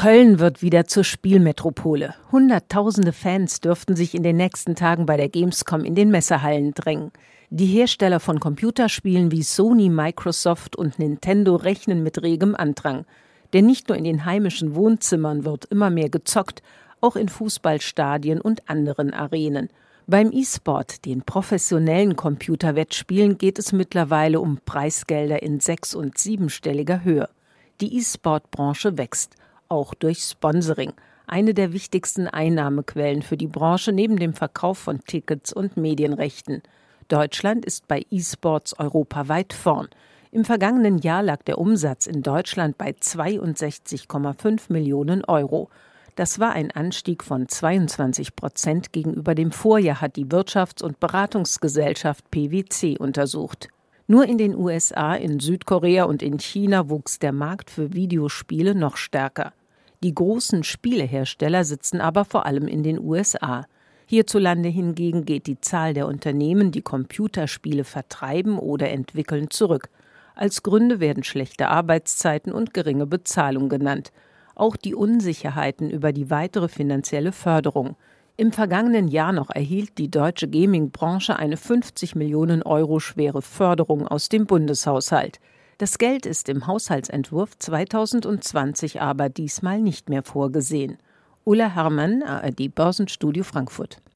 Köln wird wieder zur Spielmetropole. Hunderttausende Fans dürften sich in den nächsten Tagen bei der Gamescom in den Messehallen drängen. Die Hersteller von Computerspielen wie Sony, Microsoft und Nintendo rechnen mit regem Andrang. Denn nicht nur in den heimischen Wohnzimmern wird immer mehr gezockt, auch in Fußballstadien und anderen Arenen. Beim E-Sport, den professionellen Computerwettspielen, geht es mittlerweile um Preisgelder in 6- und 7-stelliger Höhe. Die E-Sport-Branche wächst, auch durch Sponsoring, eine der wichtigsten Einnahmequellen für die Branche neben dem Verkauf von Tickets und Medienrechten. Deutschland ist bei E-Sports europaweit vorn. Im vergangenen Jahr lag der Umsatz in Deutschland bei 62,5 Millionen Euro. Das war ein Anstieg von 22% gegenüber dem Vorjahr, hat die Wirtschafts- und Beratungsgesellschaft PwC untersucht. Nur in den USA, in Südkorea und in China wuchs der Markt für Videospiele noch stärker. Die großen Spielehersteller sitzen aber vor allem in den USA. Hierzulande hingegen geht die Zahl der Unternehmen, die Computerspiele vertreiben oder entwickeln, zurück. Als Gründe werden schlechte Arbeitszeiten und geringe Bezahlung genannt. Auch die Unsicherheiten über die weitere finanzielle Förderung. Im vergangenen Jahr noch erhielt die deutsche Gaming-Branche eine 50 Millionen Euro schwere Förderung aus dem Bundeshaushalt. Das Geld ist im Haushaltsentwurf 2020 aber diesmal nicht mehr vorgesehen. Ulla Herrmann, ARD Börsenstudio Frankfurt.